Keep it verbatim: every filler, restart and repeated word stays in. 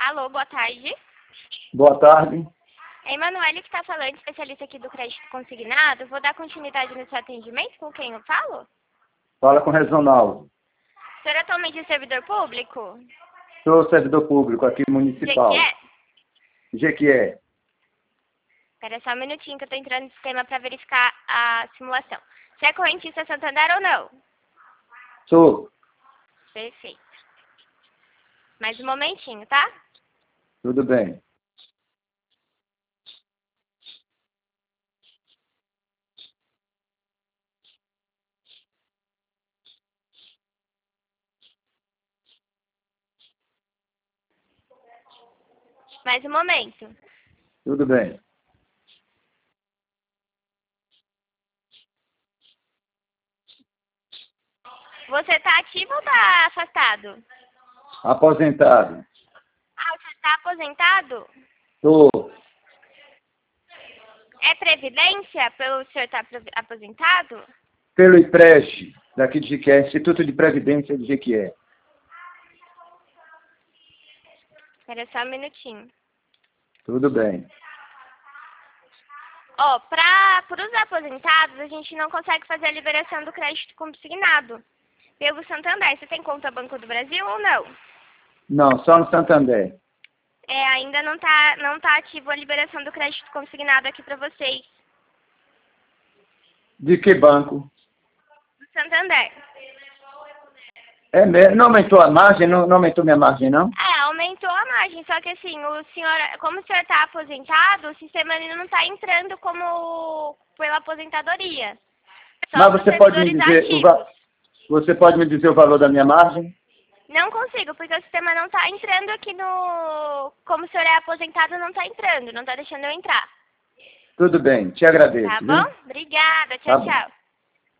Alô, boa tarde. Boa tarde. É Emanuele que está falando, especialista aqui do crédito consignado. Vou dar continuidade no seu atendimento. Com quem eu falo? Fala com o Regional. O senhor atualmente é servidor público? Sou servidor público aqui municipal. Jequié? Jequié. Espera só um minutinho que eu estou entrando no sistema para verificar a simulação. Você é correntista Santander ou não? Sou. Perfeito. Mais um momentinho, tá? Tudo bem. Mais um momento. Tudo bem. Você está ativo ou está afastado? Aposentado. Ah, você está aposentado? Sou. É previdência pelo senhor estar aposentado? Pelo IPREST, daqui de Jequié, Instituto de Previdência de Jequié. Espera só um minutinho. Tudo bem. Ó, para os aposentados, a gente não consegue fazer a liberação do crédito consignado pelo Santander. Você tem conta Banco do Brasil ou não? Não, só no Santander. É, ainda não tá, não tá ativo a liberação do crédito consignado aqui para vocês. De que banco? Do Santander. É mesmo? Não aumentou a margem? Não, não aumentou minha margem, não? É, aumentou a margem, só que assim, o senhor, como o senhor está aposentado, o sistema ainda não está entrando como pela aposentadoria. Só Mas os você pode me servidores dizer o va- ativos. você pode me dizer o valor da minha margem? Não consigo, porque o sistema não está entrando aqui no... Como o senhor é aposentado, não está entrando, não está deixando eu entrar. Tudo bem, te agradeço. Tá viu? bom? Obrigada, Tá tchau, bom. tchau.